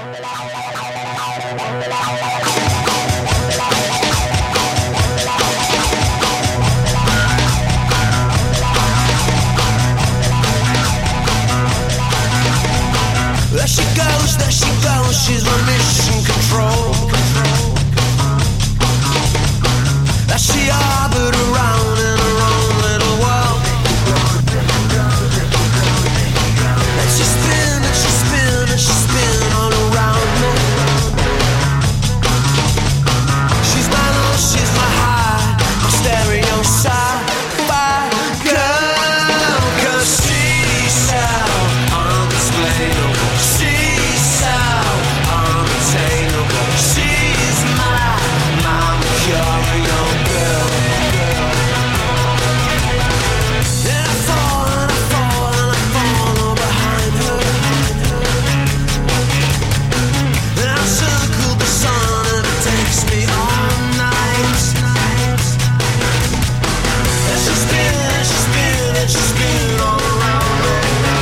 There she goes, she's my mission control. As she orbited around in her own little world. And she spin, and she spin, and she spin all around me. She's my low, she's my high, my stereo sci-fi girl. 'Cause she's so unexplainable. She's so unattainable. She's my Mercurial girl. And I fall, and I fall, and I fall all behind her. And I circle the sun, and it takes me all night. And she spin, and she spin, and she spin all around me.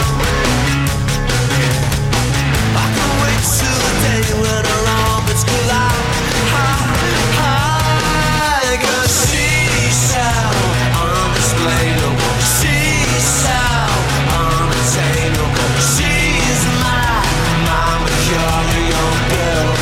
I can wait till the day when our orbits collide. 'Cause she's so unexplainable. She's so unattainable. She's my Mercurial girl.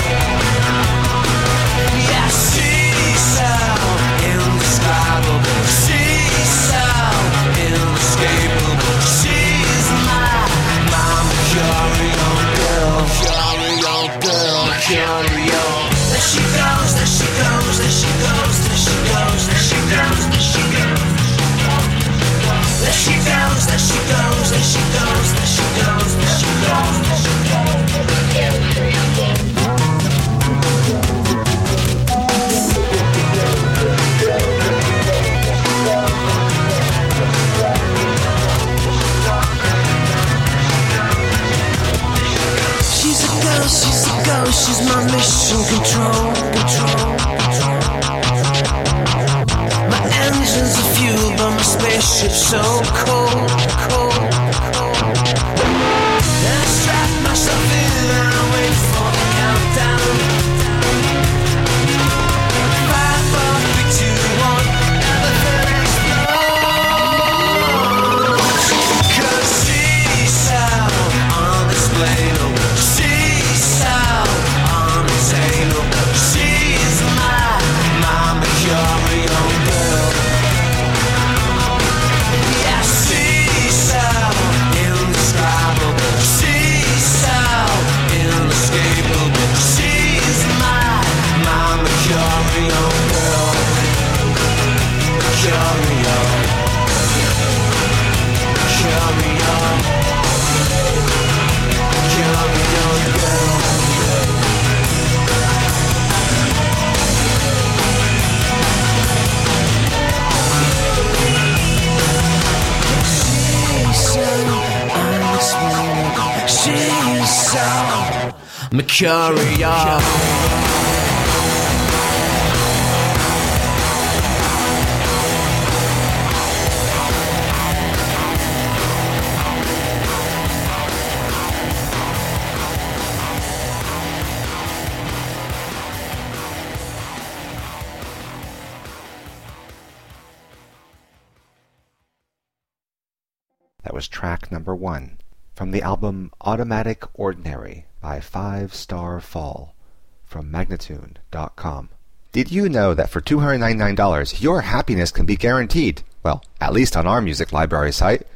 Yeah, she's so indescribable. She's so inescapable. She's my Mercurial girl. Mercurial girl. Mercurial. There she goes, there she goes, there she goes, there she goes, there she goes, there she goes. There she goes, there she goes, there she goes, there she goes, there she goes, there she She's a ghost, she's my mission control. My engines are fueled by my spaceship so cold. And I strap myself in and I wait for the countdown. 5, 4, 3, 2, 1, everything explodes. 'Cause she's so unexplainable. She's so unattainable. She's my Mercurial girl. Yeah, she's so indescribable. She's so inescapable. She's my Mercurial girl. Mercurial. Mercurial. Mercurial girl. She's so Mercurial. That was track number 1 from the album Automatic Ordinary by 5 Star Fall from Magnatune.com. Did you know that for $299 your happiness can be guaranteed? Well, at least on our music library site.